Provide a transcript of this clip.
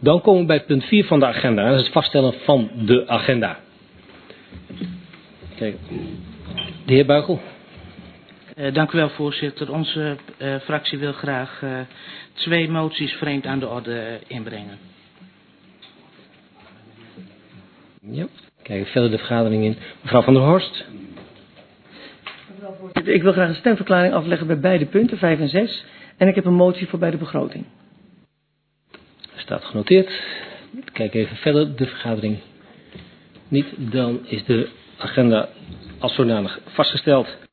Dan komen we bij punt 4 van de agenda. Dat is het vaststellen van de agenda. Kijk, de heer Buigel. Dank u wel, voorzitter. Onze fractie wil graag 2 moties vreemd aan de orde inbrengen. Ja, kijk verder de vergadering in. Mevrouw van der Horst. Mevrouw voorzitter, ik wil graag een stemverklaring afleggen bij beide punten, 5 en 6. En ik heb een motie voor bij de begroting. Staat genoteerd. Kijk even verder de vergadering niet. Dan is de agenda als zodanig vastgesteld.